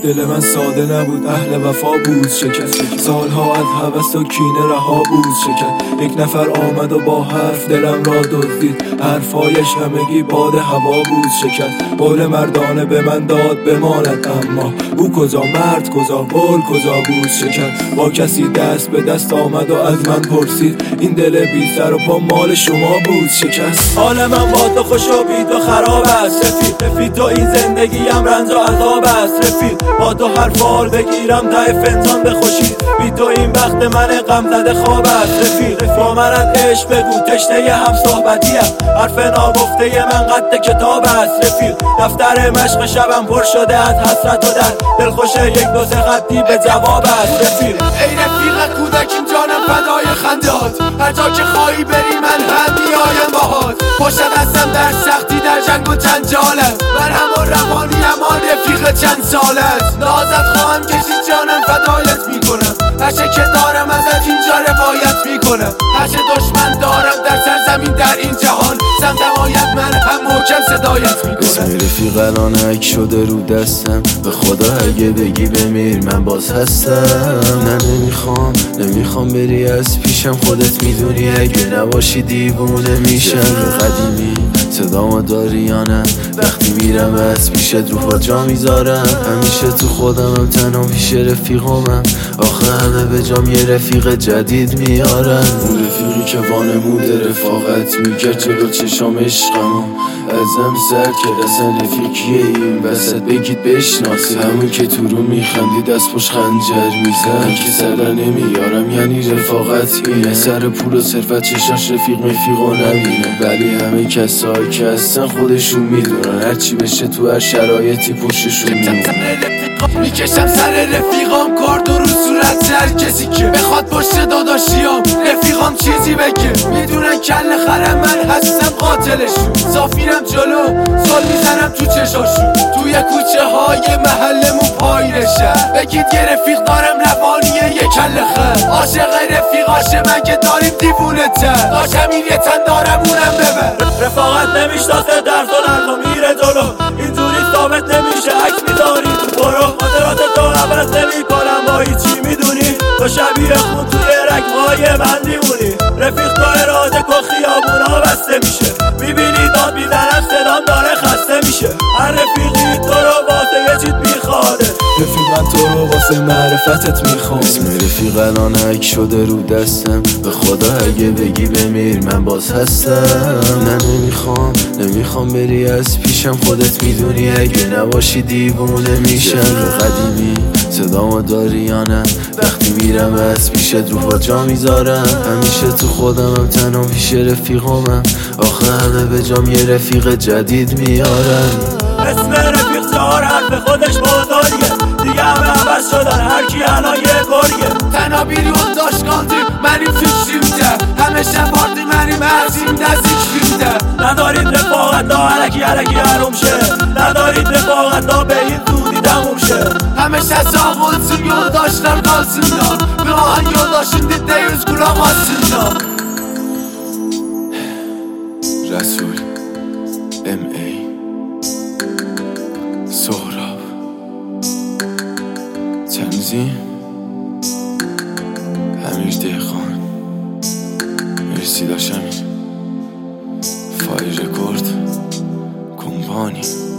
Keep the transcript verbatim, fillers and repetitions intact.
دل من ساده نبود، اهل وفا بود شکست. سالها از هوس و کینه رها بود شکست. یک نفر آمد و با حرف دلم را دزدید، حرفایش همگی باد هوا بود شکست. قول مردانه به من داد بماند، اما او کجا، مرد کجا، قول کجا بود شکست. با کسی دست به دست آمد و از من پرسید، این دل بی سر و پا مال شما بود شکست. حال من با تو خوش و بی تو خراب است رفیق، رفیق تو این زندگیم رنج و عذاب است رفیق. با تو هر فال بگیرم ته فنجان بخوشید، بی تو این وقت من غم زده خواب است رفیق. با من از عشق بگو، تشنه هم صحبتیم، حرف ناگفته من قد کتاب است رفیق. دفتر مشق شبم پر شده از حسرت و درد، دلخوش یک دو سه خطی به جواب است رفیق. ای رفیق کودکیم جانم فدای خندات، هر جا که خواهی بری من هم میایم باهات. پشت دستم در سختی در جنگ و جنجالت، من همون روانی همان رفیق چند سالت. نازت خواهم کشید جانم فدایت میکنم، هرچه که دارم ازت اینجا روایت میکنم. هرچه دشمن دارم در سرزمین در این جهان، سمتمایت من هم محکم صدایت میکنم. اسم رفیق الان حک شده رو دستم، به خدا اگه بگی بمیر من باز هستم. نه نمیخوام نمیخوام بری از پیشم، خودت میدونی اگه نباشی دیوونه میشم. قدیمی صدامو داری یا نه؟ وقتی میرم از پیشت رو پا جا میذارم، همیشه تو خودمم تنها پیش رفیقمم. آخه همه به جام یه رفیق جدید میارن، اون رفیقی که وانمود رفاقت میکرد جلو چشام عشقمو ازم سر کرد. اصلا رفیقیه این وسط بگید بشناسی، همون که تو رو میخندی دست پشت خنجر میزن، که سر نمیارم یعنی رفاقت اینه. سر پول و ثروت چشاش رفیق مفیقو نبینه، ولی همه کسایی که هستن خودشون میدونن، هرچی بشه تو هر شرایطی پشتشون میمونن. میکشم سر رفیقام کارد و رو صورت هر کسی که بخواد پشت داداشیام رفیقام چیزی بگه. میدونن کل خرم من هستم قاتلشون، زافیرم جلو زل میزنم تو چشاشون. توی کوچه های محلمون پایرشه، بگید یه رفیق دارم روانیه یه کل خر. عاشق رفیقاشه من که داریم دیوونه تر، داشت همین یه تن دارم اونم ببر. رفاقت نمیشناسه درس و نرخ میره جلو، اینجوری ثابت نمیشه عکس میذاری تو برو. خاطرات تو عوض نمی کنم با هیچی میدونی، تو شبیه خون توی رگهای من میمونی. رفیق تو اراده که خیابونا بسته میشه، میبینی داد میزنم صدام داره خسته میشه. هر رفیقی تو رو واسه یه چیز میخواده، رفیق من تو رو واسه معرفتت میخوام. اسم رفیق الان حک شده رو دستم، به خدا اگه بگی بمیر من باز هستم. نه نمیخوام نمیخوام بری از پیشم، خودت میدونی اگه نباشی دیوونه میشم. قدیمی صدامو داری یا نه؟ وقتی میرم از پیشت رو پا جا میذارم، همیشه تو خودمم تنها پیش رفیقمم. آخه همه به جام یه رفیق جدید میارن. اسم رفیق چهار حرف خودش بزرگه، دیگه همه عوض شدن هرکی الان یه گرگه. تنها بیرون داشت کاندیم منیم فیشیم ده، همه شب پارتی منیم هرزیم نزدیک فیلم ده. ندارید رفاقت ها علکی علکی حروم شه، ندارید رفاقت ها به این زودی تموم شه. همه شسا خودسون یول داشتن قاسندان، به آهن یول داشتن دیده یوز گلام آسندان. رسول ام ای سهراب تنظیم امیر دهقان، مرسی داشمی فایل رکورد کمپانی.